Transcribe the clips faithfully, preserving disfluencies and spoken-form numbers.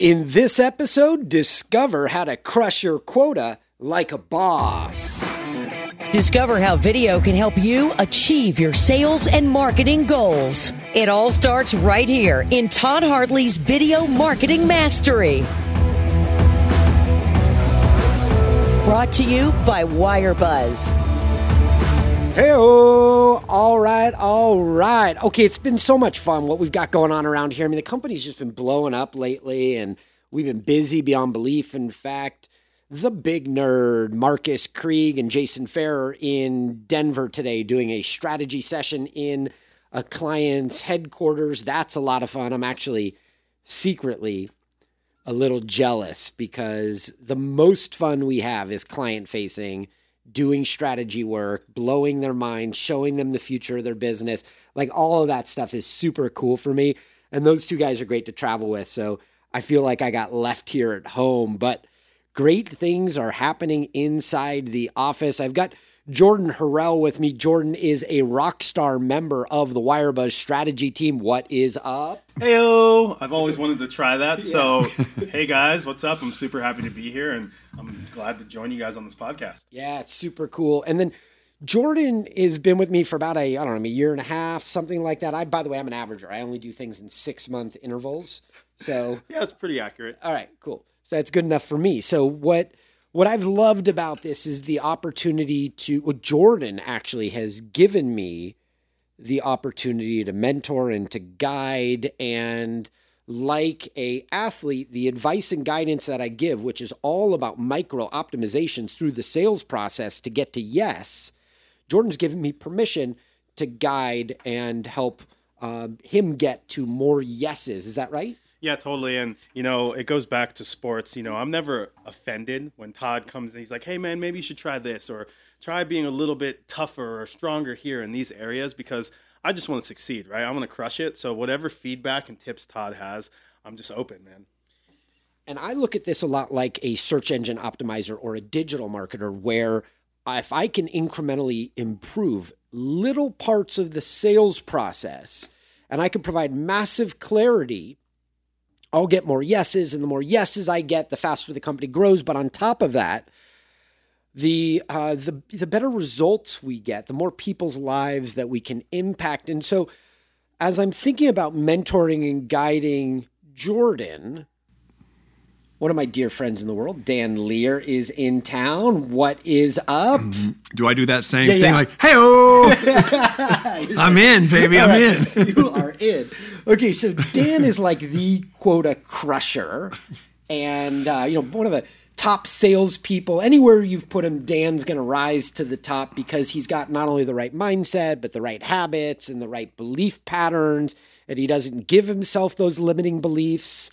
In this episode, discover how to crush your quota like a boss. Discover how video can help you achieve your sales and marketing goals. It all starts right here in Todd Hartley's Video Marketing Mastery. Brought to you by Wirebuzz. Hey-oh, all right, all right. Okay, it's been so much fun what we've got going on around here. I mean, the company's just been blowing up lately, and we've been busy beyond belief. In fact, the big nerd, Marcus Krieg and Jason Farrer in Denver today doing a strategy session in a client's headquarters. That's a lot of fun. I'm actually secretly a little jealous because the most fun we have is client-facing, doing strategy work, blowing their mind, showing them the future of their business. Like all of that stuff is super cool for me. And those two guys are great to travel with. So I feel like I got left here at home, but great things are happening inside the office. I've got Jordan Harrell with me. Jordan is a rock star member of the Wirebuzz strategy team. What is up? Heyo! I've always wanted to try that. Yeah. So, hey guys, what's up? I'm super happy to be here, and I'm glad to join you guys on this podcast. Yeah, it's super cool. And then Jordan has been with me for about a, I don't know, a year and a half, something like that. I, by the way, I'm an averager. I only do things in six month intervals. So yeah, it's pretty accurate. All right, cool. So that's good enough for me. So what what I've loved about this is the opportunity to, well, Jordan actually has given me the opportunity to mentor and to guide, and like a athlete, the advice and guidance that I give, which is all about micro optimizations through the sales process to get to yes, Jordan's given me permission to guide and help um, him get to more yeses. Is that right? Yeah, totally. And, you know, it goes back to sports. You know, I'm never offended when Todd comes and he's like, hey, man, maybe you should try this, or try being a little bit tougher or stronger here in these areas, because I just want to succeed, right? I want to crush it. So whatever feedback and tips Todd has, I'm just open, man. And I look at this a lot like a search engine optimizer or a digital marketer, where if I can incrementally improve little parts of the sales process and I can provide massive clarity, I'll get more yeses, and the more yeses I get, the faster the company grows. But on top of that, the uh, the the better results we get, the more people's lives that we can impact. And so as I'm thinking about mentoring and guiding Jordan, one of my dear friends in the world, Dan Lear, is in town. What is up? Do I do that same Yeah, thing? yeah. Like, hey-oh! I'm in, baby, I'm Right. in. You are in. Okay, so Dan is like the quota crusher, and uh, you know, one of the top salespeople. Anywhere you've put him, Dan's going to rise to the top because he's got not only the right mindset, but the right habits and the right belief patterns, and he doesn't give himself those limiting beliefs.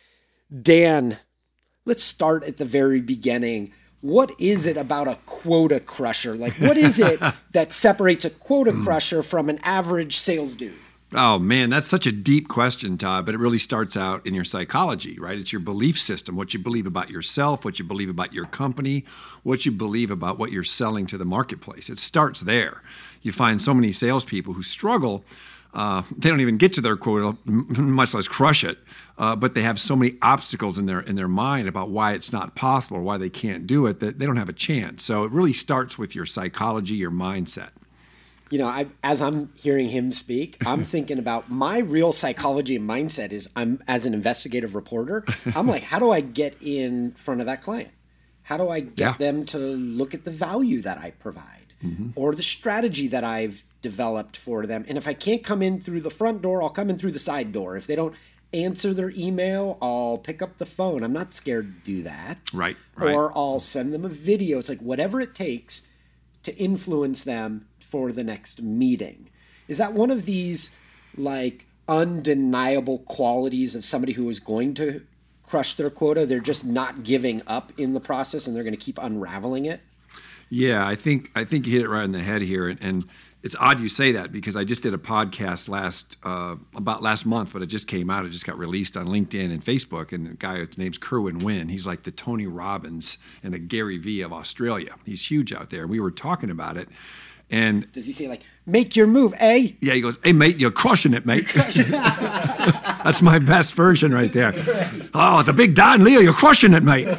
Dan, let's start at the very beginning. What is it about a quota crusher? Like, what is it that separates a quota crusher from an average sales dude? Oh, man, that's such a deep question, Todd, but it really starts out in your psychology, right? It's your belief system, what you believe about yourself, what you believe about your company, what you believe about what you're selling to the marketplace. It starts there. You find so many salespeople who struggle. Uh, they don't even get to their quota, much less crush it. Uh, but they have so many obstacles in their in their mind about why it's not possible or why they can't do it that they don't have a chance. So it really starts with your psychology, your mindset. You know, I, as I'm hearing him speak, I'm thinking about my real psychology and mindset is I'm, as an investigative reporter, I'm like, how do I get in front of that client? How do I get Yeah. them to look at the value that I provide mm-hmm. or the strategy that I've developed for them? And if I can't come in through the front door, I'll come in through the side door. If they don't answer their email, I'll pick up the phone. I'm not scared to do that. Right, right. Or I'll send them a video. It's like whatever it takes to influence them for the next meeting. Is that one of these like undeniable qualities of somebody who is going to crush their quota? They're just not giving up in the process and they're going to keep unraveling it? Yeah, I think I think you hit it right in the head here, and, and it's odd you say that because I just did a podcast last uh, about last month, but it just came out. It just got released on LinkedIn and Facebook, and a guy, his name's Kerwin Wynn. He's like the Tony Robbins and the Gary Vee of Australia. He's huge out there. We were talking about it, And does he say like, make your move, eh? Yeah, he goes, hey, mate, you're crushing it, mate. Crushing That's my best version right there. Oh, the big Don Leo, you're crushing it, mate.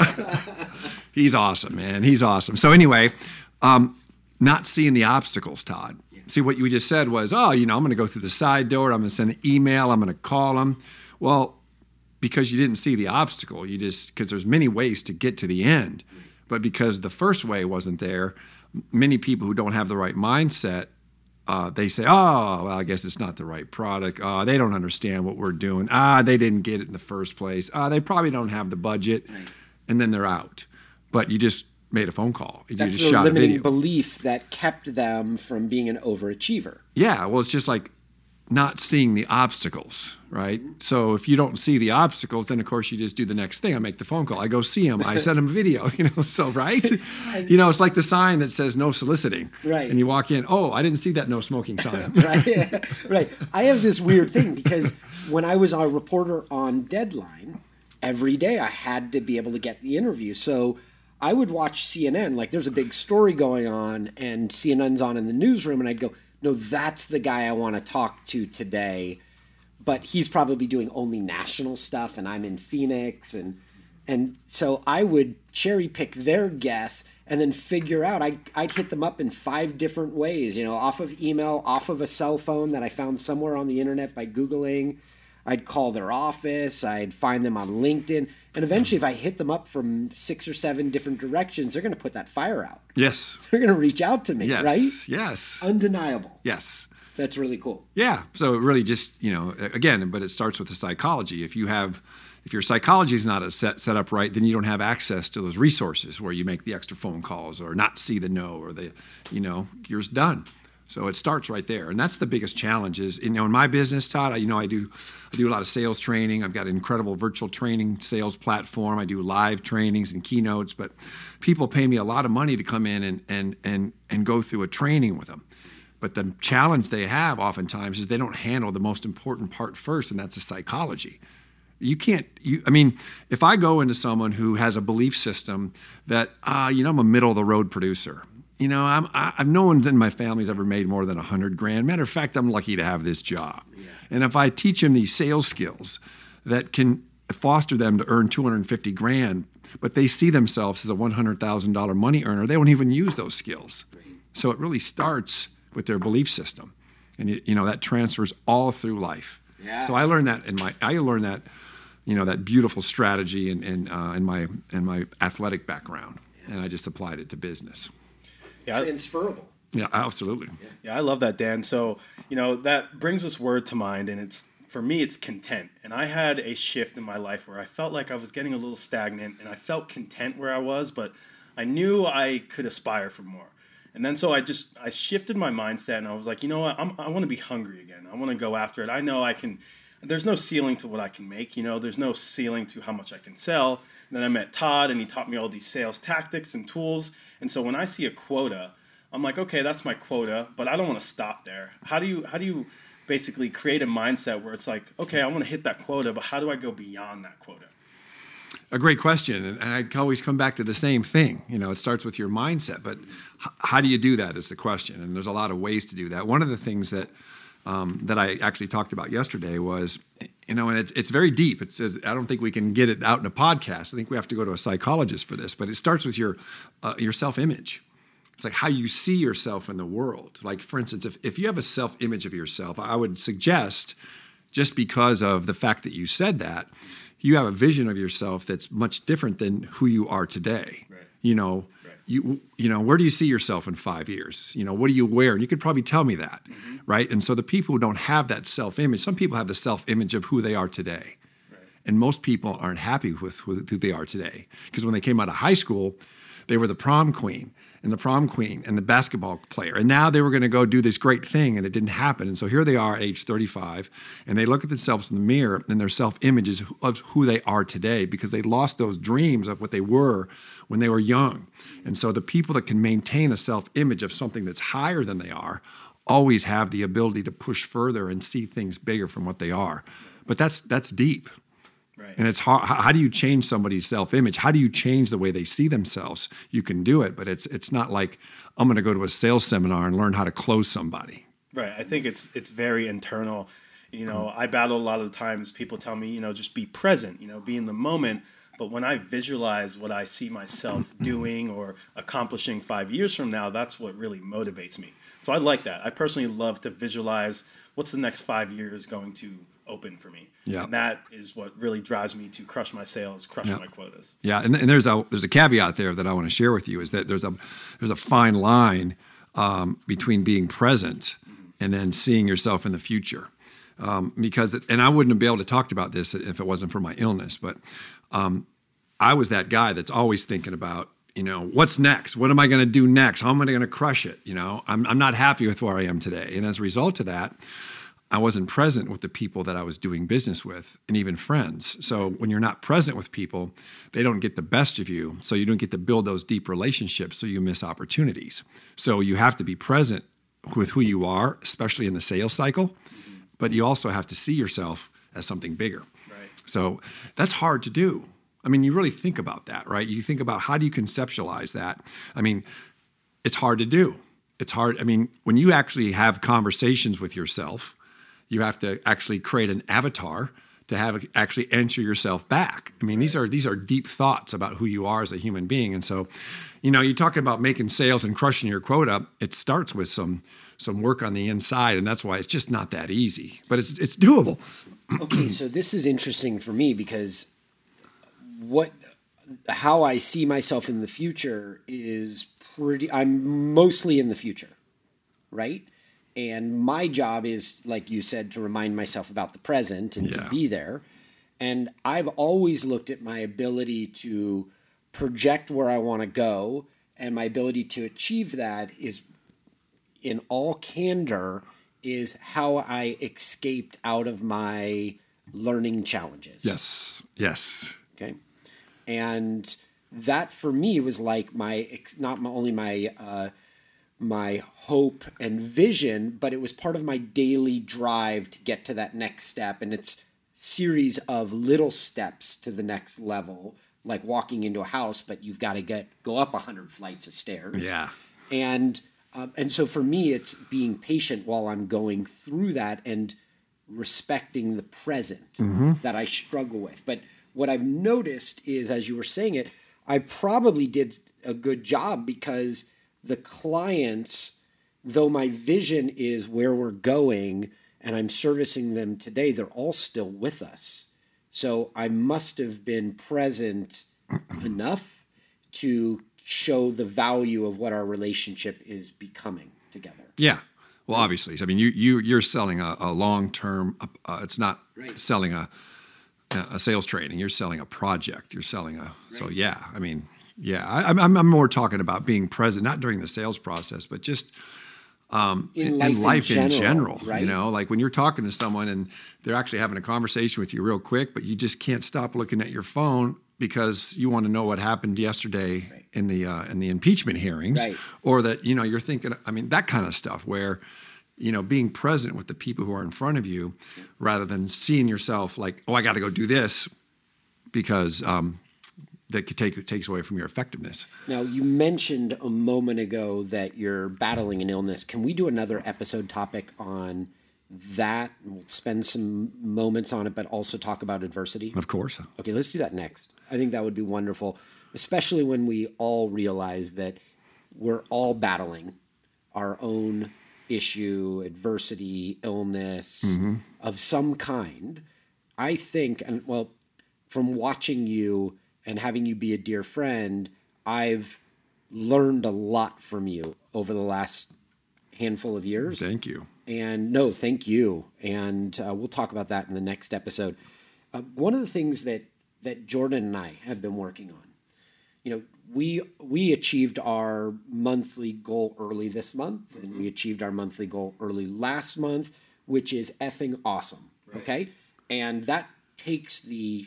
He's awesome, man. He's awesome. So anyway, um, not seeing the obstacles, Todd. Yeah. See, what you just said was, oh, you know, I'm going to go through the side door. I'm going to send an email. I'm going to call them. Well, because you didn't see the obstacle, you just, because there's many ways to get to the end. But because the first way wasn't there, many people who don't have the right mindset, uh, they say, oh, well, I guess it's not the right product. Oh, they don't understand what we're doing. Ah, they didn't get it in the first place. Ah, they probably don't have the budget. Right. And then they're out. But you just made a phone call. You That's just the shot limiting a video. belief that kept them from being an overachiever. Yeah, well, it's just like not seeing the obstacles, right? Mm-hmm. So if you don't see the obstacles, then of course you just do the next thing. I make the phone call. I go see him. I send him a video, you know, so, right? You know, it's like the sign that says no soliciting. Right. And you walk in, oh, I didn't see that no smoking sign. Right, right. I have this weird thing because when I was a reporter on Deadline, every day I had to be able to get the interview. So I would watch C N N, like there's a big story going on and C N N's on in the newsroom, and I'd go, no, that's the guy I want to talk to today. But he's probably doing only national stuff, and I'm in Phoenix. And and so I would cherry pick their guests and then figure out, I, I'd hit them up in five different ways, you know, off of email, off of a cell phone that I found somewhere on the internet by Googling. I'd call their office. I'd find them on LinkedIn. And eventually, if I hit them up from six or seven different directions, they're going to put that fire out. Yes. They're going to reach out to me, yes. right? Yes. Undeniable. Yes. That's really cool. Yeah. So it really just, you know, again, but it starts with the psychology. If you have, if your psychology is not set, set up right, then you don't have access to those resources where you make the extra phone calls or not see the no or the, you know, you're done. So it starts right there. And that's the biggest challenge is, you know, in my business, Todd, I, you know, I do I do a lot of sales training. I've got an incredible virtual training sales platform. I do live trainings and keynotes, but people pay me a lot of money to come in and and and and go through a training with them. But the challenge they have oftentimes is they don't handle the most important part first, and that's the psychology. You can't, you, I mean, if I go into someone who has a belief system that, uh, you know, I'm a middle of the road producer. You know, I'm, I, I've no one in my family's ever made more than a hundred grand. Matter of fact, I'm lucky to have this job. Yeah. And if I teach them these sales skills that can foster them to earn two hundred fifty grand, but they see themselves as a one hundred thousand dollars money earner, they won't even use those skills. Right. So it really starts with their belief system. And, you, you know, that transfers all through life. Yeah. So I learned that in my, I learned that, you know, that beautiful strategy in, in, uh, in my, in my athletic background. Yeah. And I just applied it to business. Yeah, transferable. Yeah, absolutely. Yeah. yeah, I love that, Dan. So, you know, that brings this word to mind, and it's, for me, it's content. And I had a shift in my life where I felt like I was getting a little stagnant, and I felt content where I was, but I knew I could aspire for more. And then so I just, I shifted my mindset, and I was like, you know what, I'm, I want to be hungry again. I want to go after it. I know I can, there's no ceiling to what I can make, you know, there's no ceiling to how much I can sell. And then I met Todd, and he taught me all these sales tactics and tools. And so when I see a quota, I'm like, okay, that's my quota, but I don't want to stop there. How do you how do you basically create a mindset where it's like, okay, I want to hit that quota, but how do I go beyond that quota? A great question, and I always come back to the same thing. You know, it starts with your mindset, but h- how do you do that is the question, and there's a lot of ways to do that. One of the things that um, that I actually talked about yesterday was, you know, and it's it's very deep. It says I don't think we can get it out in a podcast. I think we have to go to a psychologist for this, but it starts with your uh, your self-image. It's like how you see yourself in the world. Like, for instance, if, if you have a self-image of yourself, I would suggest, just because of the fact that you said that, you have a vision of yourself that's much different than who you are today. Right. You know, right. you you know, where do you see yourself in five years? You know, what do you wear? And you could probably tell me that, mm-hmm. right? And so the people who don't have that self-image, some people have the self-image of who they are today. Right. And most people aren't happy with who they are today. Because when they came out of high school, they were the prom queen and the prom queen and the basketball player. And now they were going to go do this great thing, and it didn't happen. And so here they are at age thirty-five, and they look at themselves in the mirror, and their self-images of who they are today because they lost those dreams of what they were when they were young. And so the people that can maintain a self-image of something that's higher than they are always have the ability to push further and see things bigger from what they are. But that's that's deep. Right. And it's hard. How do you change somebody's self-image? How do you change the way they see themselves? You can do it, but it's it's not like I'm going to go to a sales seminar and learn how to close somebody. Right. I think it's it's very internal. You know, I battle a lot of the times. People tell me, you know, just be present. You know, be in the moment. But when I visualize what I see myself doing or accomplishing five years from now, that's what really motivates me. So I like that. I personally love to visualize what's the next five years going to open for me. Yeah. And that is what really drives me to crush my sales, crush Yeah. my quotas. Yeah, and, and there's a there's a caveat there that I want to share with you is that there's a there's a fine line um, between being present and then seeing yourself in the future. Um, because it, and I wouldn't be able to talk about this if it wasn't for my illness, but um, I was that guy that's always thinking about, you know, what's next? What am I going to do next? How am I going to crush it? You know, I'm I'm not happy with where I am today, and as a result of that, I wasn't present with the people that I was doing business with, and even friends. So when you're not present with people, they don't get the best of you. So you don't get to build those deep relationships. So you miss opportunities. So you have to be present with who you are, especially in the sales cycle. Mm-hmm. But you also have to see yourself as something bigger. Right. So that's hard to do. I mean, you really think about that, right? You think about how do you conceptualize that? I mean, it's hard to do. It's hard. I mean, when you actually have conversations with yourself, you have to actually create an avatar to have actually answer yourself back. I mean, these are these are deep thoughts about who you are as a human being. And so, you know, you talk about making sales and crushing your quota. It starts with some some work on the inside, and that's why it's just not that easy. But it's it's doable. Okay, so this is interesting for me because what how I see myself in the future is pretty. I'm mostly in the future, right? And my job is, like you said, to remind myself about the present and Yeah. to be there. And I've always looked at my ability to project where I want to go, and my ability to achieve that is, in all candor, is how I escaped out of my learning challenges. Yes. Yes. Okay. And that for me was like my, ex- not my, only my, uh, my hope and vision, but it was part of my daily drive to get to that next step. And it's series of little steps to the next level, like walking into a house, but you've got to get, go up a hundred flights of stairs. Yeah. And, um, and so for me, it's being patient while I'm going through that and respecting the present that I struggle with. But what I've noticed is, as you were saying it, I probably did a good job because the clients, though my vision is where we're going and I'm servicing them today, they're all still with us. So I must have been present enough to show the value of what our relationship is becoming together. Yeah. Well, obviously, I mean, you you you're selling a, a long term. Uh, it's not Right. selling a a sales training. You're selling a project. You're selling a. So yeah, I mean, yeah, I, I'm I'm more talking about being present, not during the sales process, but just um, In in, life in in life in general, general. right? You know, like when you're talking to someone and they're actually having a conversation with you real quick, but you just can't stop looking at your phone because you want to know what happened yesterday Right. in the uh, in the impeachment hearings, Right. or that you know you're thinking. I mean, that kind of stuff where. You know, being present with the people who are in front of you rather than seeing yourself like, oh, I got to go do this because um, that could take takes away from your effectiveness. Now, you mentioned a moment ago that you're battling an illness. Can we do another episode topic on that? We'll spend some moments on it, but also talk about adversity. Of course. Okay, let's do that next. I think that would be wonderful, especially when we all realize that we're all battling our own issue, adversity, illness of some kind. I think, and well, from watching you and having you be a dear friend, I've learned a lot from you over the last handful of years. Thank you. And no, thank you. And uh, we'll talk about that in the next episode. Uh, one of the things that, that Jordan and I have been working on, you know, we we achieved our monthly goal early this month, and we achieved our monthly goal early last month, which is effing awesome. Right. Okay, and that takes the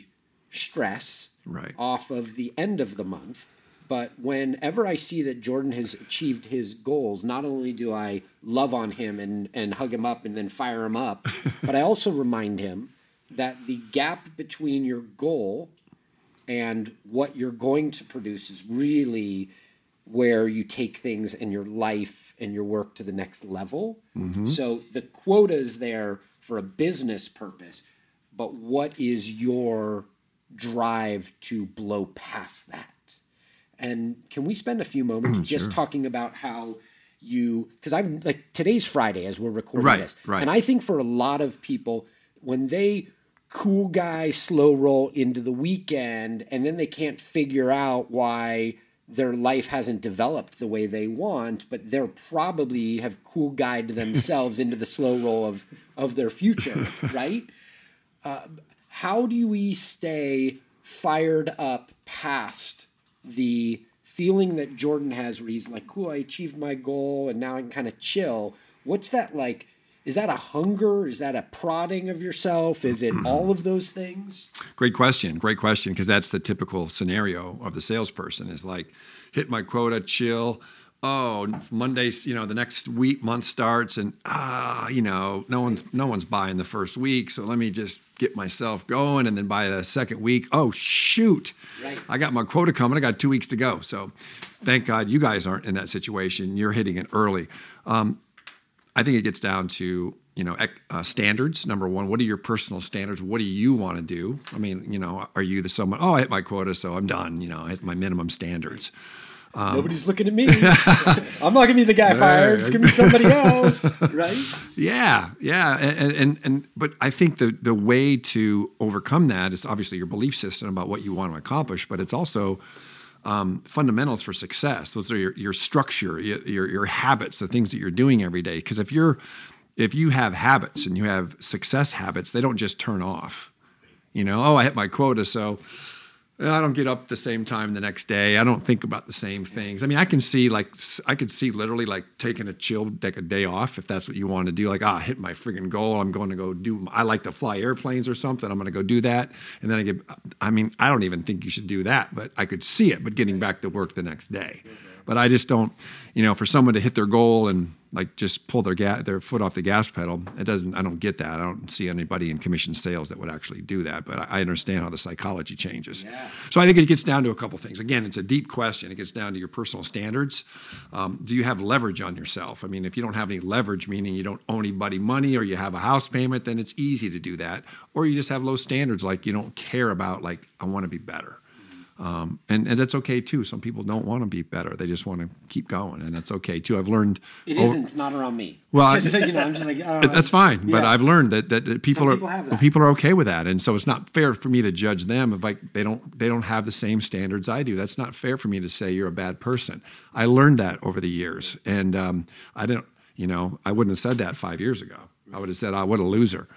stress Right. off of the end of the month. But whenever I see that Jordan has achieved his goals, not only do I love on him and, and hug him up and then fire him up, but I also remind him that the gap between your goal and what you're going to produce is really where you take things in your life and your work to the next level. Mm-hmm. So the quota is there for a business purpose, but what is your drive to blow past that? And can we spend a few moments just sure. talking about how you, because I'm like, today's Friday as we're recording right, this. Right. And I think for a lot of people, when they cool guy slow roll into the weekend and then they can't figure out why their life hasn't developed the way they want, but they're probably have cool guyed themselves into the slow roll of, of their future, right? Uh, how do we stay fired up past the feeling that Jordan has where he's like, cool, I achieved my goal and now I can kind of chill? What's that like? Is that a hunger? Is that a prodding of yourself? Is it all of those things? Great question. Great question. Because that's the typical scenario of the salesperson is like, hit my quota, chill. Oh, Monday's, you know, the next week, month starts and, ah, you know, no one's, no one's buying the first week. So let me just get myself going. And then by the second week, oh, shoot, right. I got my quota coming. I got two weeks to go. So thank God you guys aren't in that situation. You're hitting it early. Um, I think it gets down to, you know, uh, standards. Number one, what are your personal standards? What do you want to do? I mean, you know, are you the someone, oh, I hit my quota, so I'm done. You know, I hit my minimum standards. Um, Nobody's looking at me. I'm not going to be the guy fired. It's going to be somebody else, right? Yeah, yeah. And, and, and but I think the, the way to overcome that is obviously your belief system about what you want to accomplish, but it's also Um, fundamentals for success. Those are your, your structure, your, your habits, the things that you're doing every day. Because if you're, if you have habits and you have success habits, they don't just turn off. You know, oh, I hit my quota, so I don't get up the same time the next day. I don't think about the same things. I mean, I can see like, I could see literally like taking a chill, like a day off if that's what you want to do. Like, ah, I hit my friggin' goal. I'm going to go do, I like to fly airplanes or something. I'm going to go do that. And then I get, I mean, I don't even think you should do that, but I could see it, but getting back to work the next day. But I just don't, you know, for someone to hit their goal and like just pull their ga- their foot off the gas pedal, it doesn't, I don't get that. I don't see anybody in commission sales that would actually do that, but I, I understand how the psychology changes. Yeah. So I think it gets down to a couple things. Again, it's a deep question. It gets down to your personal standards. Um, do you have leverage on yourself? I mean, if you don't have any leverage, meaning you don't owe anybody money or you have a house payment, then it's easy to do that. Or you just have low standards, like you don't care about, like, I want to be better. Um, and, and that's okay too. Some people don't want to be better. They just want to keep going, and that's okay too. I've learned it isn't over, not around me. Well, just, you know, I'm just like, oh, that's fine. Yeah. But I've learned that, that, that people Some are people, people are okay with that, and so it's not fair for me to judge them if like they don't they don't have the same standards I do. That's not fair for me to say you're a bad person. I learned that over the years, and um, I didn't. You know, I wouldn't have said that five years ago. I would have said, "Oh, what a loser."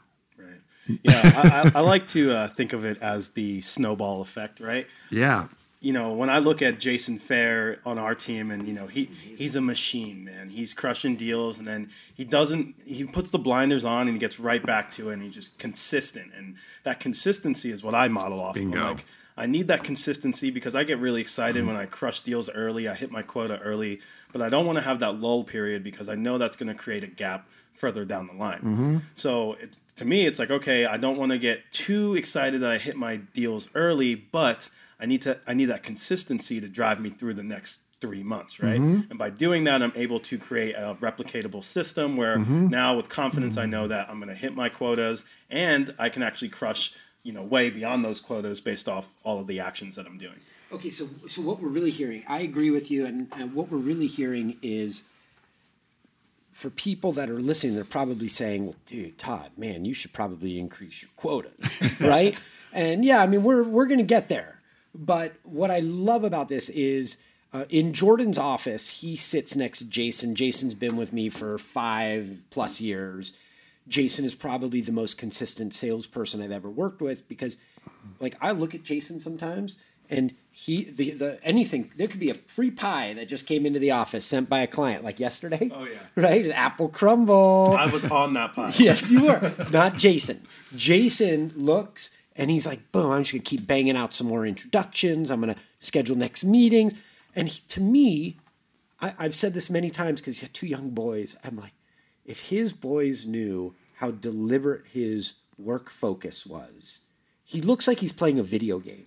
Yeah, I, I like to uh, think of it as the snowball effect, right? Yeah. You know, when I look at Jason Fair on our team, and you know, he he's a machine, man. He's crushing deals, and then he doesn't. He puts the blinders on, and he gets right back to it, and he's just consistent. And that consistency is what I model off Bingo. of. I'm like, I need that consistency because I get really excited mm-hmm. when I crush deals early. I hit my quota early, but I don't want to have that lull period because I know that's going to create a gap further down the line. Mm-hmm. So it, to me, it's like, okay, I don't want to get too excited that I hit my deals early, but I need to I need that consistency to drive me through the next three months, right? Mm-hmm. And by doing that, I'm able to create a replicatable system where mm-hmm. now with confidence, mm-hmm. I know that I'm going to hit my quotas and I can actually crush, you know, way beyond those quotas based off all of the actions that I'm doing. Okay, so so what we're really hearing, I agree with you, and, and what we're really hearing is for people that are listening, they're probably saying, well, dude, Todd, man, you should probably increase your quotas, right? And yeah, I mean, we're we're going to get there. But what I love about this is uh, in Jordan's office, he sits next to Jason. Jason's been with me for five plus years. Jason is probably the most consistent salesperson I've ever worked with because, like, I look at Jason sometimes and he, the, the anything, there could be a free pie that just came into the office sent by a client, like yesterday. Oh, yeah. Right? An apple crumble. I was on that pie. Yes, you were. Not Jason. Jason looks and he's like, boom, I'm just going to keep banging out some more introductions. I'm going to schedule next meetings. And he, to me, I, I've said this many times because he's got two young boys. I'm like, if his boys knew how deliberate his work focus was. He looks like he's playing a video game.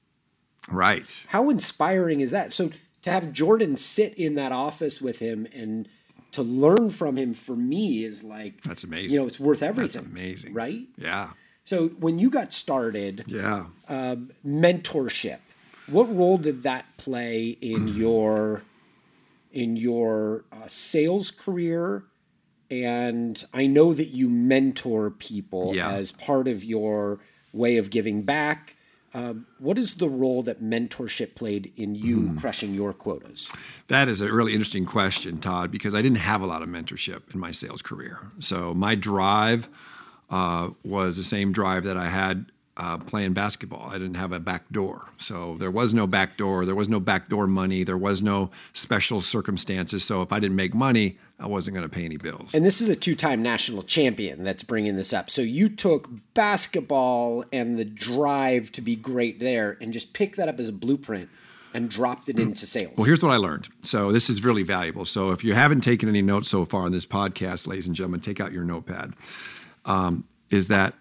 Right. How inspiring is that? So to have Jordan sit in that office with him and to learn from him, for me, is like, that's amazing. You know, it's worth everything. That's amazing. Right? Yeah. So when you got started, yeah, um, mentorship, what role did that play in your in your uh, sales career? And I know that you mentor people yeah. as part of your way of giving back. Um, what is the role that mentorship played in you mm. crushing your quotas? That is a really interesting question, Todd, because I didn't have a lot of mentorship in my sales career. So my drive uh, was the same drive that I had uh, playing basketball. I didn't have a back door. So there was no back door. There was no backdoor money. There was no special circumstances. So if I didn't make money, I wasn't going to pay any bills. And this is a two-time national champion that's bringing this up. So you took basketball and the drive to be great there and just picked that up as a blueprint and dropped it into sales. Well, here's what I learned. So this is really valuable. So if you haven't taken any notes so far on this podcast, ladies and gentlemen, take out your notepad. Um, is that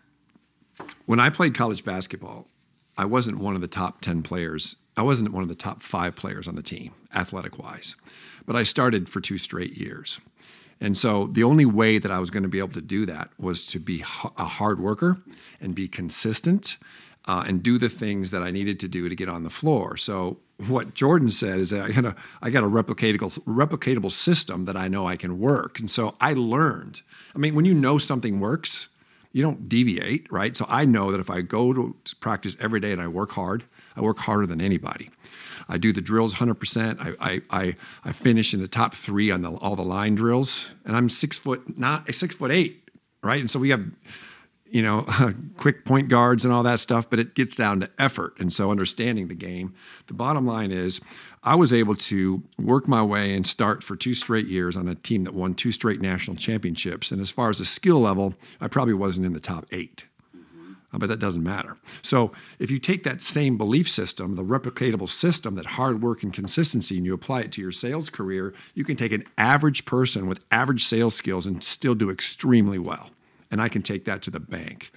when I played college basketball, I wasn't one of the top ten players. I wasn't one of the top five players on the team, athletic-wise. But I started for two straight years. And so the only way that I was going to be able to do that was to be a hard worker and be consistent uh, and do the things that I needed to do to get on the floor. So what Jordan said is that I got a, I got a replicatable, replicatable system that I know I can work. And so I learned. I mean, when you know something works, you don't deviate, right? So I know that if I go to practice every day and I work hard, I work harder than anybody. I do the drills one hundred percent. I I I, I finish in the top three on the, all the line drills, and I'm six foot not six foot eight, right? And so we have, you know, quick point guards and all that stuff, but it gets down to effort. And so understanding the game, the bottom line is, I was able to work my way and start for two straight years on a team that won two straight national championships. And as far as the skill level, I probably wasn't in the top eight. But that doesn't matter. So if you take that same belief system, the replicatable system, that hard work and consistency, and you apply it to your sales career, you can take an average person with average sales skills and still do extremely well. And I can take that to the bank.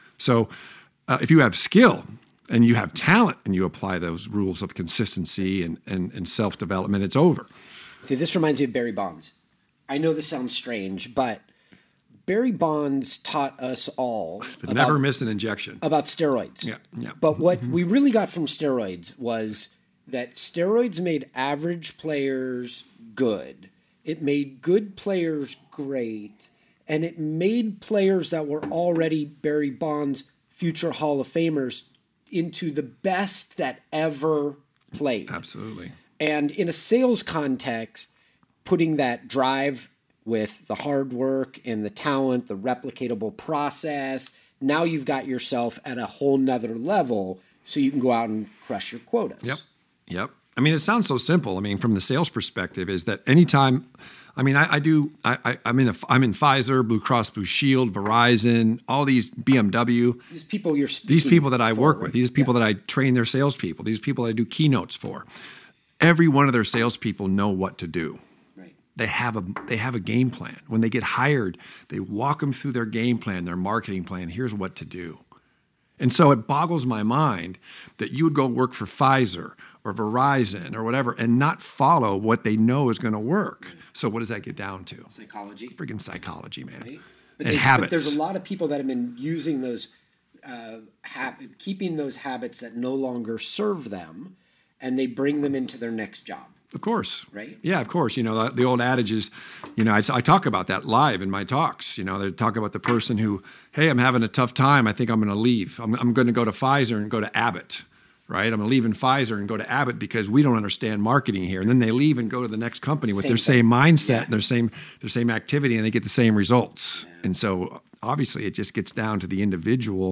So uh, if you have skill and you have talent and you apply those rules of consistency and, and, and self-development, it's over. See, this reminds me of Barry Bonds. I know this sounds strange, but Barry Bonds taught us all about, never miss an injection about steroids. Yeah, yeah. But what we really got from steroids was that steroids made average players good. It made good players great. And it made players that were already Barry Bonds future Hall of Famers into the best that ever played. Absolutely. And in a sales context, putting that drive with the hard work and the talent, the replicatable process, now you've got yourself at a whole nother level so you can go out and crush your quotas. Yep. Yep. I mean, it sounds so simple. I mean, from the sales perspective, is that anytime, I mean, I, I do, I, I, I'm in a, I'm in Pfizer, Blue Cross Blue Shield, Verizon, all these B M W. These people you're These people that I for, work right? with, these people yeah. that I train their salespeople, these people that I do keynotes for. Every one of their salespeople know what to do. They have a they have a game plan. When they get hired, they walk them through their game plan, their marketing plan. Here's what to do. And so it boggles my mind that you would go work for Pfizer or Verizon or whatever and not follow what they know is going to work. So what does that get down to? Psychology. Freaking psychology, man. Right? But, and they, habits. but there's a lot of people that have been using those, uh, hab- keeping those habits that no longer serve them, and they bring them into their next job. Of course. Right? Yeah, of course. You know, the, the old adage is, you know, I, I talk about that live in my talks. You know, they talk about the person who, hey, I'm having a tough time. I think I'm going to leave. I'm, I'm going to go to Pfizer and go to Abbott, right? I'm going to leave in Pfizer and go to Abbott because we don't understand marketing here. And then they leave and go to the next company with Same their thing. same mindset Yeah. and their same their same activity, and they get the same results. Yeah. And so obviously it just gets down to the individual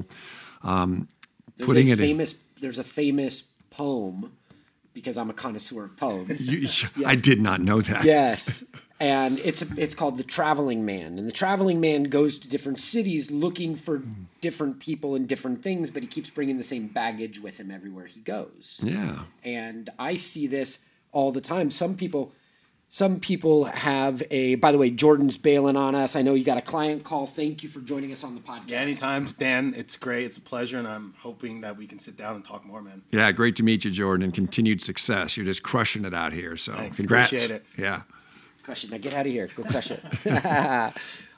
um, There's putting a it famous, in. There's a famous poem, because I'm a connoisseur of poems. You, yes. I did not know that. Yes. And it's it's called The Traveling Man. And the traveling man goes to different cities looking for different people and different things, but he keeps bringing the same baggage with him everywhere he goes. Yeah. And I see this all the time. Some people, Some people have a, by the way, Jordan's bailing on us. I know you got a client call. Thank you for joining us on the podcast. Yeah, anytime, Dan. It's great. It's a pleasure, and I'm hoping that we can sit down and talk more, man. Yeah, great to meet you, Jordan, and continued success. You're just crushing it out here. So Thanks. congrats. Appreciate it. Yeah. Crush it. Now get out of here. Go crush it. uh,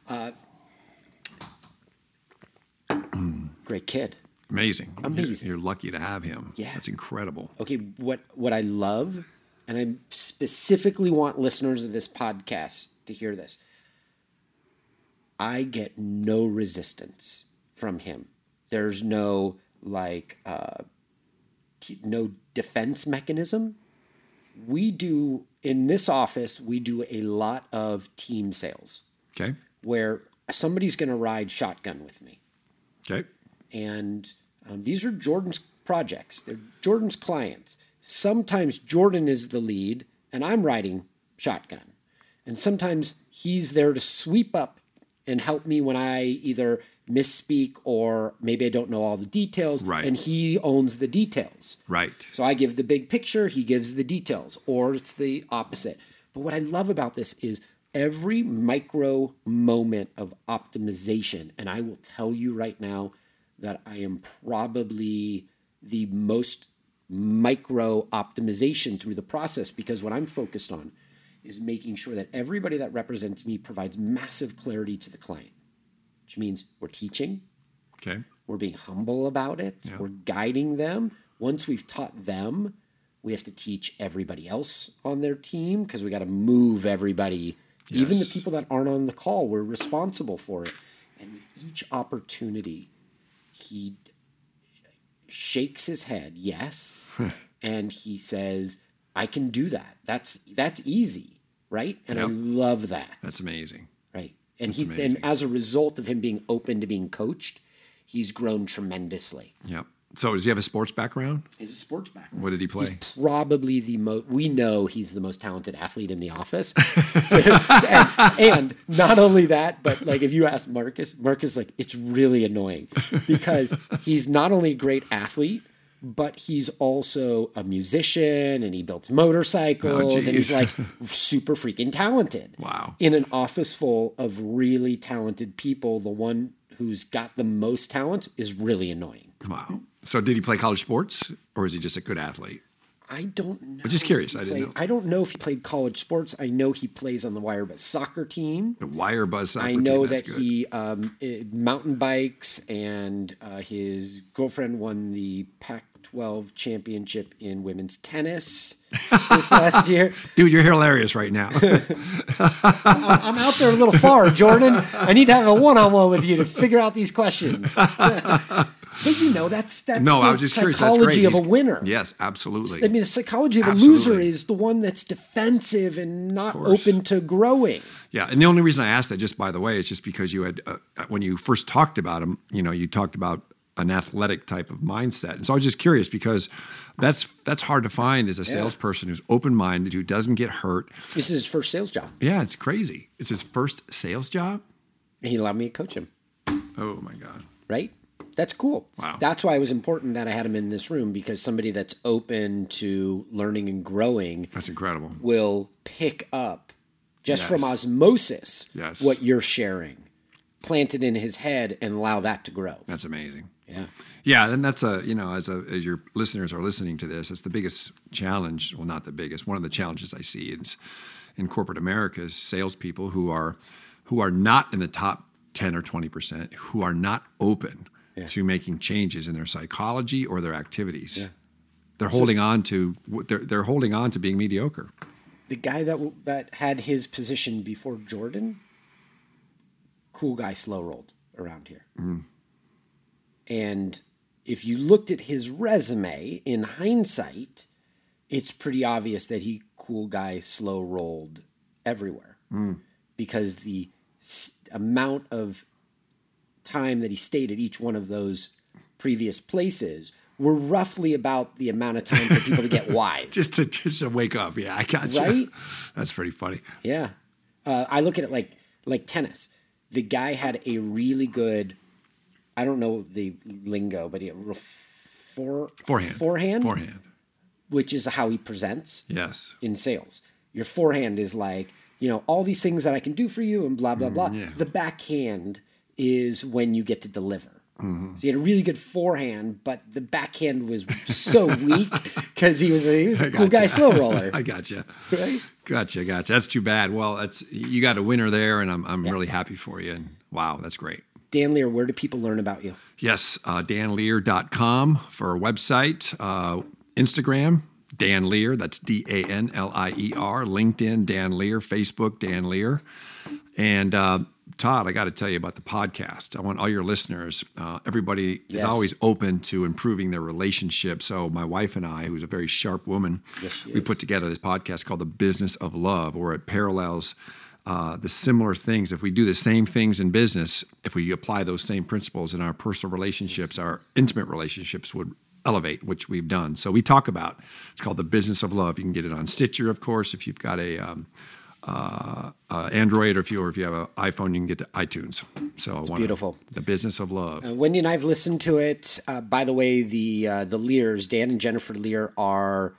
great kid. Amazing. Amazing. You're, you're lucky to have him. Yeah. That's incredible. Okay, what what I love, and I specifically want listeners of this podcast to hear this. I get no resistance from him. There's no like uh, t- no defense mechanism. We do in this office. We do a lot of team sales Okay. where somebody's going to ride shotgun with me. Okay. And um, these are Jordan's projects. They're Jordan's clients. Sometimes Jordan is the lead and I'm riding shotgun. And sometimes he's there to sweep up and help me when I either misspeak or maybe I don't know all the details. Right. And he owns the details. Right. So I give the big picture, he gives the details, or it's the opposite. But what I love about this is every micro moment of optimization, and I will tell you right now that I am probably the most micro optimization through the process, because what I'm focused on is making sure that everybody that represents me provides massive clarity to the client, which means we're teaching, Okay. we're being humble about it, Yeah. we're guiding them. Once we've taught them, we have to teach everybody else on their team because we got to move everybody. Even the Yes. people that aren't on the call, we're responsible for it. And with each opportunity, he shakes his head, yes, and he says, I can do that. That's that's easy, right? And I Yep. love that. That's amazing. Right. And That's he amazing. and as a result of him being open to being coached, he's grown tremendously. Yep. So does he have a sports background? He's a sports background. What did he play? He's probably the most, we know he's the most talented athlete in the office. So- and, and not only that, but like if you ask Marcus, Marcus, like it's really annoying because he's not only a great athlete, but he's also a musician and he builds motorcycles Oh, and he's geez. like super freaking talented. Wow. In an office full of really talented people, the one who's got the most talent is really annoying. Wow. So did he play college sports or is he just a good athlete? I don't know. I'm just curious. if he I didn't played- know. I don't know if he played college sports. I know he plays on the Wirebuzz soccer team. The wire buzz soccer I team, know that's that good. he um, eh, mountain bikes, and uh, his girlfriend won the Pac twelve championship in women's tennis this last year. Dude, you're hilarious right now. I'm out there a little far, Jordan. I need to have a one-on-one with you to figure out these questions. But you know, that's that's no, the I was just curious. That's psychology great. of a He's- winner. Yes, absolutely. I mean, the psychology of a loser Absolutely. is the one that's defensive and not course. open to growing. Yeah, and the only reason I asked that, just by the way, is just because you had, uh, when you first talked about him, you know, you talked about an athletic type of mindset, and so I was just curious because that's that's hard to find as a salesperson who's open-minded, who doesn't get hurt. This is his first sales job, Yeah, it's crazy. It's his first sales job. and he allowed me to coach him. Oh my God. Right? That's cool. Wow. That's why it was important that I had him in this room, because somebody that's open to learning and growing That's incredible. will pick up just Yes. from osmosis Yes. what you're sharing, plant it in his head, and allow that to grow. That's amazing. Yeah. Yeah, and that's a, you know, as, a, as your listeners are listening to this, it's the biggest challenge. Well, not the biggest. One of the challenges I see is in corporate America is salespeople who are who are not in the top ten or twenty percent, who are not open to making changes in their psychology or their activities. Yeah. They're holding on to they're they're holding on to being mediocre. The guy that w- that had his position before Jordan, cool guy, slow rolled around here. Mm. And if you looked at his resume in hindsight, it's pretty obvious that he cool guy, slow rolled everywhere, Mm. because the s- amount of time that he stayed at each one of those previous places were roughly about the amount of time for people to get wise. Just to just to wake up. Yeah, I got you. Right? That's pretty funny. Yeah. Uh, I look at it like like tennis. The guy had a really good, I don't know the lingo, but he had a real for, Forehand. forehand, Forehand. which is how he presents Yes. in sales. your forehand is like, you know, all these things that I can do for you and blah, blah, blah. Mm, yeah. The backhand is when you get to deliver. Mm-hmm. So he had a really good forehand, but the backhand was so weak because he was a, he was a cool guy slow roller. I gotcha. Right? Gotcha, gotcha. That's too bad. Well, that's you got a winner there, and I'm I'm yeah. really happy for you. And wow, that's great. Dan Lear, where do people learn about you? Yes, uh, dan lear dot com for our website, uh, Instagram, Dan Lear, that's D A N L I E R, LinkedIn, Dan Lear, Facebook, Dan Lear. And uh, Todd, I got to tell you about the podcast. I want all your listeners, uh, everybody yes. is always open to improving their relationship. So my wife and I, who's a very sharp woman, yes, we is. put together this podcast called The Business of Love, where it parallels uh, the similar things. If we do the same things in business, if we apply those same principles in our personal relationships, our intimate relationships would elevate, which we've done. So we talk about, it's called The Business of Love. You can get it on Stitcher, of course, if you've got a um, uh, uh, Android, or if you or if you have an iPhone, you can get to iTunes. So it's beautiful. The Business of Love. Uh, Wendy and I've listened to it. Uh, by the way, the uh, the Lears, Dan and Jennifer Lear, are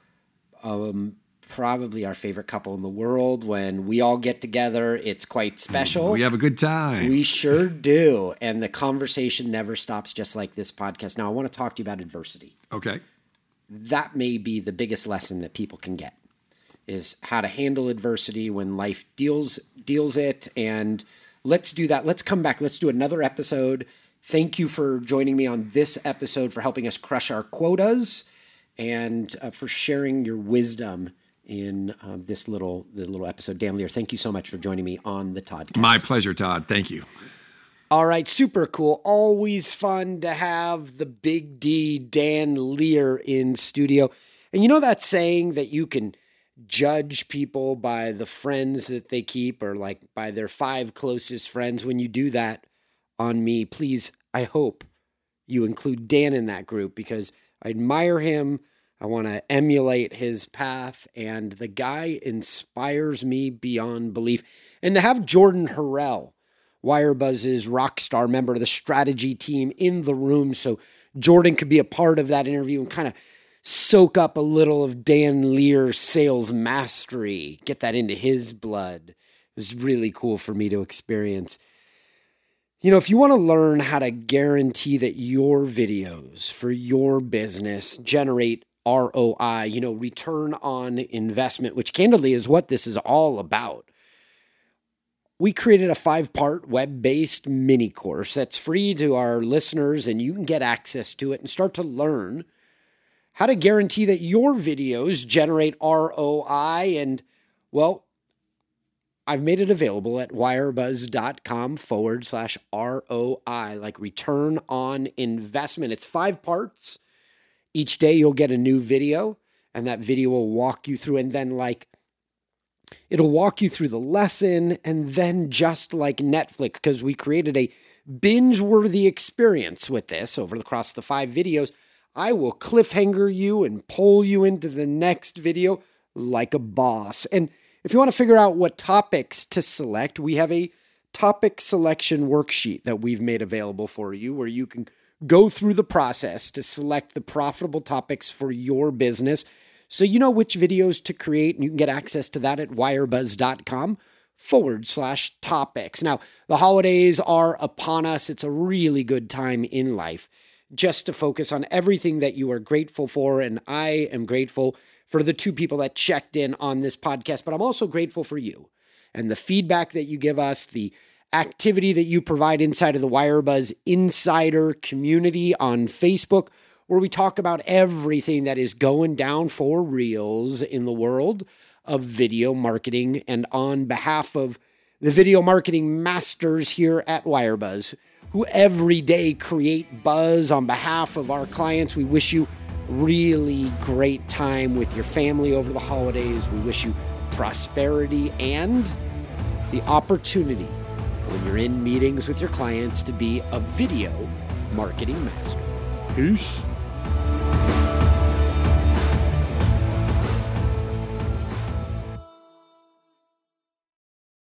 um, probably our favorite couple in the world. When we all get together, it's quite special. We have a good time. We sure do. And the conversation never stops, just like this podcast. Now, I want to talk to you about adversity. Okay. That may be the biggest lesson that people can get, is how to handle adversity when life deals deals it. And let's do that. Let's come back. Let's do another episode. Thank you for joining me on this episode, for helping us crush our quotas, and uh, for sharing your wisdom in uh, this little the little episode. Dan Lear, thank you so much for joining me on the Toddcast. My pleasure, Todd. Thank you. All right, super cool. Always fun to have the Big D, Dan Lear, in studio. And you know that saying that you can judge people by the friends that they keep, or like by their five closest friends? When you do that on me, please, I hope you include Dan in that group, because I admire him. I want to emulate his path, and the guy inspires me beyond belief. And to have Jordan Harrell, WireBuzz's rock star member of the strategy team, in the room, so Jordan could be a part of that interview and kind of soak up a little of Dan Lear's sales mastery, get that into his blood. It was really cool for me to experience. You know, if you want to learn how to guarantee that your videos for your business generate R O I, you know, return on investment, which candidly is what this is all about, we created a five-part web-based mini course that's free to our listeners, and you can get access to it and start to learn how to guarantee that your videos generate R O I. And, well, I've made it available at wirebuzz.com forward slash R O I, like return on investment. It's five parts. Each day you'll get a new video, and that video will walk you through, and then like it'll walk you through the lesson. And then, just like Netflix, because we created a binge-worthy experience with this over across the five videos, I will cliffhanger you and pull you into the next video like a boss. And if you want to figure out what topics to select, we have a topic selection worksheet that we've made available for you, where you can go through the process to select the profitable topics for your business, so you know which videos to create, and you can get access to that at wirebuzz.com forward slash topics. Now, the holidays are upon us. It's a really good time in life just to focus on everything that you are grateful for. And I am grateful for the two people that checked in on this podcast, but I'm also grateful for you and the feedback that you give us, the activity that you provide inside of the WireBuzz Insider community on Facebook, where we talk about everything that is going down for reals in the world of video marketing. And on behalf of the video marketing masters here at WireBuzz, who every day create buzz on behalf of our clients, we wish you really great time with your family over the holidays. We wish you prosperity and the opportunity, when you're in meetings with your clients, to be a video marketing master. Peace.